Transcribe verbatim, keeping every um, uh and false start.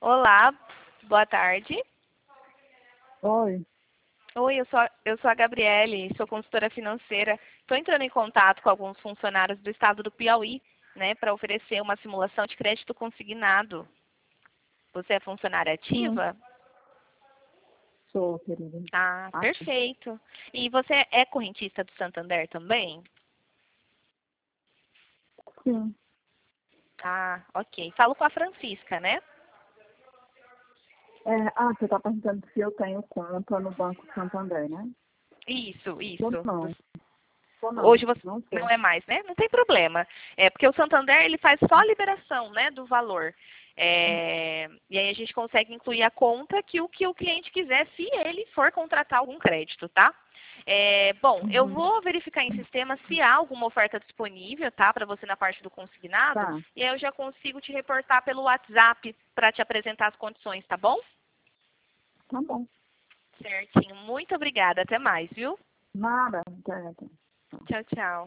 Olá, boa tarde. Oi. Oi, eu sou, a- eu sou a Gabriele, sou consultora financeira. Estou entrando em contato com alguns funcionários do estado do Piauí, né, para oferecer uma simulação de crédito consignado. Você é funcionária Sim, ativa? sou, querida. Ah, Acho. perfeito. E você é correntista do Santander também? Sim. Ah, ok. Falo com a Francisca, né? É, ah, você está perguntando se eu tenho conta no Banco Santander, né? Isso, Ou isso. não. Ou não. Hoje você Não não sou. é mais, né? Não tem problema. É porque o Santander ele faz só a liberação, né, do valor. É, e aí a gente consegue incluir a conta que o que o cliente quiser, se ele for contratar algum crédito, tá? É, bom, eu Uhum. vou verificar em sistema se há alguma oferta disponível, tá, para você na parte do consignado. Tá. E aí eu já consigo te reportar pelo WhatsApp para te apresentar as condições, tá bom? Tá bom. Certinho. Muito obrigada. Até mais, viu? Nada. Tá, tá. Tchau, tchau.